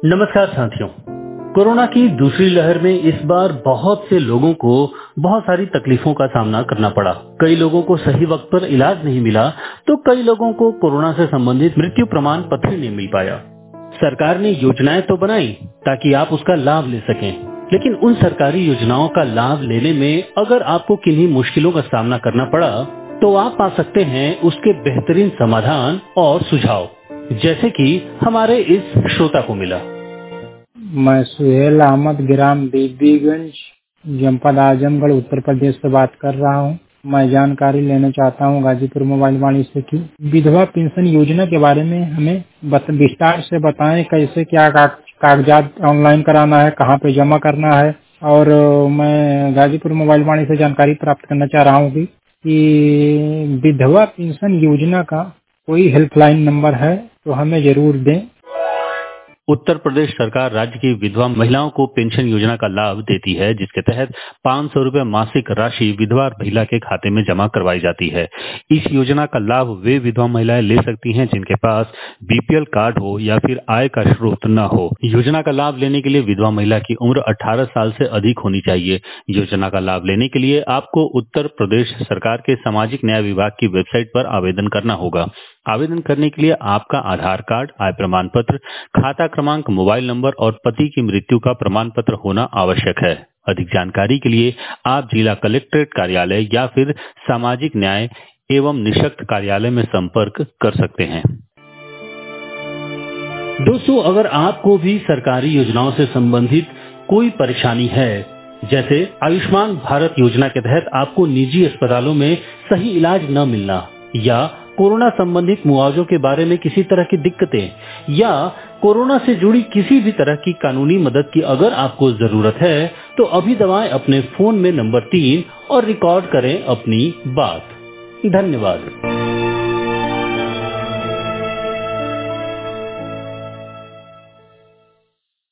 नमस्कार साथियों। कोरोना की दूसरी लहर में इस बार बहुत से लोगों को बहुत सारी तकलीफों का सामना करना पड़ा। कई लोगों को सही वक्त पर इलाज नहीं मिला, तो कई लोगों को कोरोना से संबंधित मृत्यु प्रमाण पत्र नहीं मिल पाया। सरकार ने योजनाएं तो बनाई ताकि आप उसका लाभ ले सकें, लेकिन उन सरकारी योजनाओं का लाभ लेने में अगर आपको किन्हीं मुश्किलों का सामना करना पड़ा, तो आप पा सकते हैं उसके बेहतरीन समाधान और सुझाव, जैसे कि हमारे इस श्रोता को मिला। मैं सुहेल अहमद ग्राम बीबीगंज जनपद आजमगढ़ उत्तर प्रदेश से बात कर रहा हूँ। मैं जानकारी लेना चाहता हूँ गाजीपुर मोबाइल वाणी से कि विधवा पेंशन योजना के बारे में हमें विस्तार से बताएं। कैसे क्या कागजात ऑनलाइन कराना है, कहाँ पे जमा करना है। और मैं गाजीपुर मोबाइल वाणी से जानकारी प्राप्त करना चाह रहा हूँ कि विधवा पेंशन योजना का कोई हेल्पलाइन नंबर है तो हमें जरूर दें। उत्तर प्रदेश सरकार राज्य की विधवा महिलाओं को पेंशन योजना का लाभ देती है, जिसके तहत 500 रुपए मासिक राशि विधवा महिला के खाते में जमा करवाई जाती है। इस योजना का लाभ वे विधवा महिलाएं ले सकती हैं जिनके पास बीपीएल कार्ड हो या फिर आय का स्रोत न हो। योजना का लाभ लेने के लिए विधवा महिला की उम्र 18 साल से अधिक होनी चाहिए। योजना का लाभ लेने के लिए आपको उत्तर प्रदेश सरकार के सामाजिक न्याय विभाग की वेबसाइट पर आवेदन करना होगा। आवेदन करने के लिए आपका आधार कार्ड, आय प्रमाण पत्र, खाता क्रमांक, मोबाइल नंबर और पति की मृत्यु का प्रमाण पत्र होना आवश्यक है। अधिक जानकारी के लिए आप जिला कलेक्ट्रेट कार्यालय या फिर सामाजिक न्याय एवं निःशक्त कार्यालय में संपर्क कर सकते हैं। दोस्तों, अगर आपको भी सरकारी योजनाओं से संबंधित कोई परेशानी है, जैसे आयुष्मान भारत योजना के तहत आपको निजी अस्पतालों में सही इलाज न मिलना, या कोरोना संबंधित मुआवजों के बारे में किसी तरह की दिक्कतें, या कोरोना से जुड़ी किसी भी तरह की कानूनी मदद की अगर आपको जरूरत है, तो अभी दबाएं अपने फोन में नंबर 3 और रिकॉर्ड करें अपनी बात। धन्यवाद।